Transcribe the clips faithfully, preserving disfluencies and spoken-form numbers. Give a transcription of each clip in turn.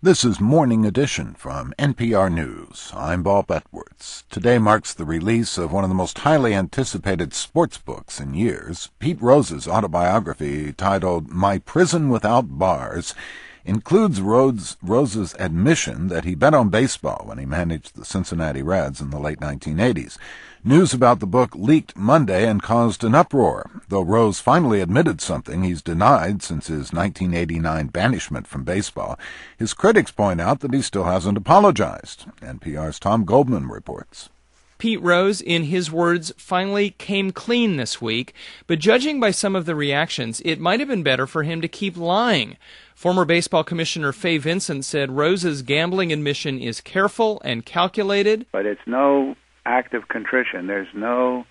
This is Morning Edition from N P R News. I'm Bob Edwards. Today marks the release of one of the most highly anticipated sports books in years. Pete Rose's autobiography, titled My Prison Without Bars, includes Rhodes, Rose's admission that he bet on baseball when he managed the Cincinnati Reds in the late nineteen eighties. News about the book leaked Monday and caused an uproar. Though Rose finally admitted something he's denied since his nineteen eighty-nine banishment from baseball, his critics point out that he still hasn't apologized. N P R's Tom Goldman reports. Pete Rose, in his words, finally came clean this week, but judging by some of the reactions, it might have been better for him to keep lying. Former baseball commissioner Fay Vincent said Rose's gambling admission is careful and calculated. But it's no act of contrition. There's no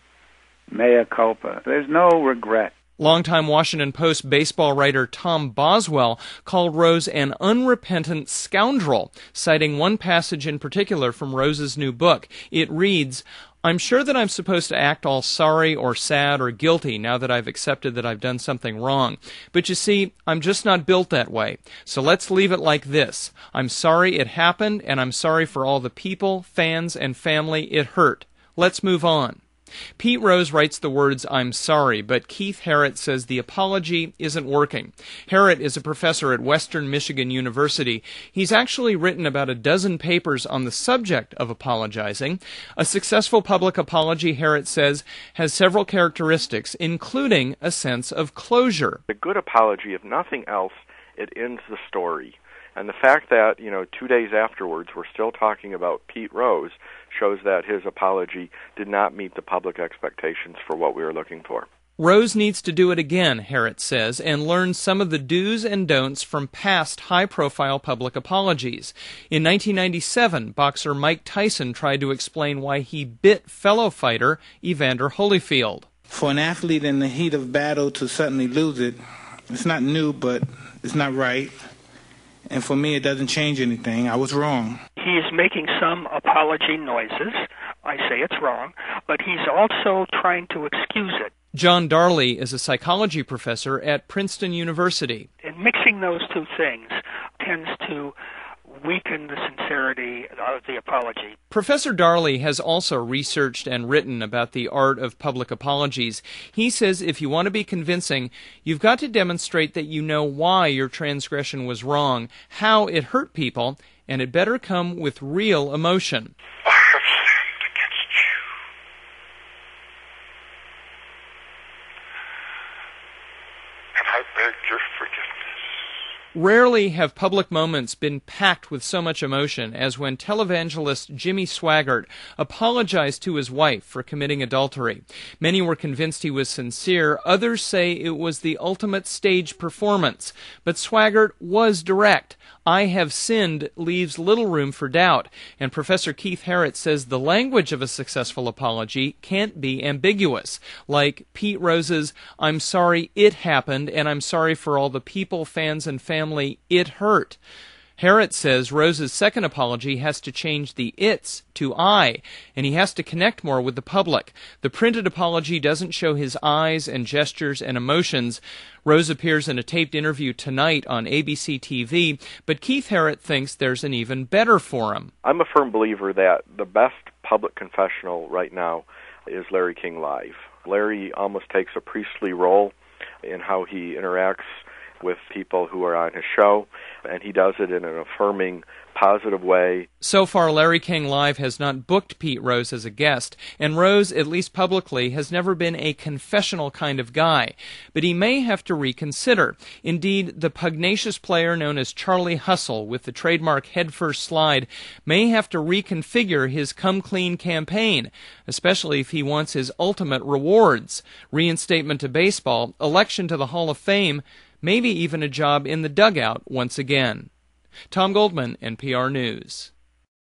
mea culpa. There's no regret. Longtime Washington Post baseball writer Tom Boswell called Rose an unrepentant scoundrel, citing one passage in particular from Rose's new book. It reads, "I'm sure that I'm supposed to act all sorry or sad or guilty now that I've accepted that I've done something wrong. But you see, I'm just not built that way. So let's leave it like this. I'm sorry it happened, and I'm sorry for all the people, fans, and family it hurt. Let's move on." Pete Rose writes the words, "I'm sorry," but Keith Harrott says the apology isn't working. Harrott is a professor at Western Michigan University. He's actually written about a dozen papers on the subject of apologizing. A successful public apology, Harrott says, has several characteristics, including a sense of closure. A good apology, if nothing else, it ends the story. And the fact that, you know, two days afterwards we're still talking about Pete Rose shows that his apology did not meet the public expectations for what we were looking for. Rose needs to do it again, Harrott says, and learn some of the do's and don'ts from past high-profile public apologies. In nineteen ninety-seven, boxer Mike Tyson tried to explain why he bit fellow fighter Evander Holyfield. For an athlete in the heat of battle to suddenly lose it, it's not new, but it's not right. And for me, it doesn't change anything. I was wrong. He's making some apology noises. I say it's wrong, but he's also trying to excuse it. John Darley is a psychology professor at Princeton University. And mixing those two things tends to weaken the sincerity of the apology. Professor Darley has also researched and written about the art of public apologies. He says if you want to be convincing, you've got to demonstrate that you know why your transgression was wrong, how it hurt people, and it better come with real emotion. I have sinned against you. And I beg your forgiveness. Rarely have public moments been packed with so much emotion as when televangelist Jimmy Swaggart apologized to his wife for committing adultery. Many were convinced he was sincere. Others say it was the ultimate stage performance. But Swaggart was direct. "I have sinned" leaves little room for doubt. And Professor Keith Harrott says the language of a successful apology can't be ambiguous. Like Pete Rose's, "I'm sorry it happened, and I'm sorry for all the people, fans, and family it hurt." Harrott says Rose's second apology has to change the "it's" to "I," and he has to connect more with the public. The printed apology doesn't show his eyes and gestures and emotions. Rose appears in a taped interview tonight on A B C T V, but Keith Harrott thinks there's an even better forum. I'm a firm believer that the best public confessional right now is Larry King Live. Larry almost takes a priestly role in how he interacts with people who are on his show, and he does it in an affirming, positive way. So far, Larry King Live has not booked Pete Rose as a guest, and Rose, at least publicly, has never been a confessional kind of guy. But he may have to reconsider. Indeed, the pugnacious player known as Charlie Hustle, with the trademark head-first slide, may have to reconfigure his come-clean campaign, especially if he wants his ultimate rewards: reinstatement to baseball, election to the Hall of Fame, maybe even a job in the dugout once again. Tom Goldman, N P R News.